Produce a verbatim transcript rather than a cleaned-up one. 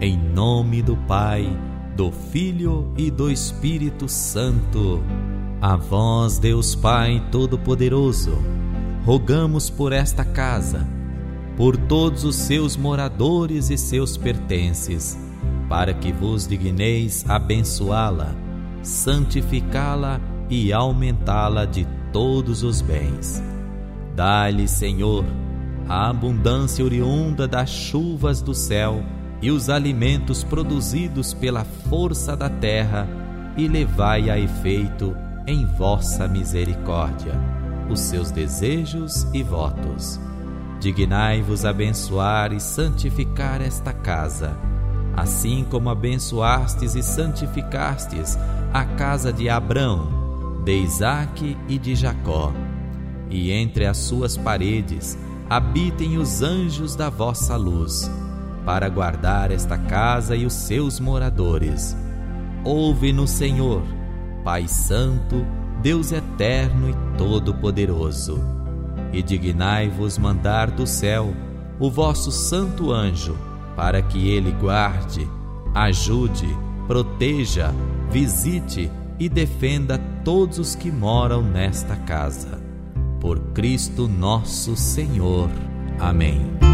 Em nome do Pai, do Filho e do Espírito Santo. A vós, Deus Pai Todo-Poderoso, rogamos por esta casa, por todos os seus moradores e seus pertences, para que vos digneis abençoá-la, santificá-la e aumentá-la de todos os bens. Dai-lhe, Senhor, a abundância oriunda das chuvas do céu e os alimentos produzidos pela força da terra, e levai a efeito, em vossa misericórdia, os seus desejos e votos. Dignai-vos abençoar e santificar esta casa, assim como abençoastes e santificastes a casa de Abrão, de Isaque e de Jacó. E entre as suas paredes habitem os anjos da vossa luz, para guardar esta casa e os seus moradores. Ouve-nos, Senhor, Pai Santo, Deus eterno e todo-poderoso, e dignai-vos mandar do céu o vosso santo anjo, para que ele guarde, ajude, proteja, visite e defenda todos os que moram nesta casa. Por Cristo nosso Senhor. Amém.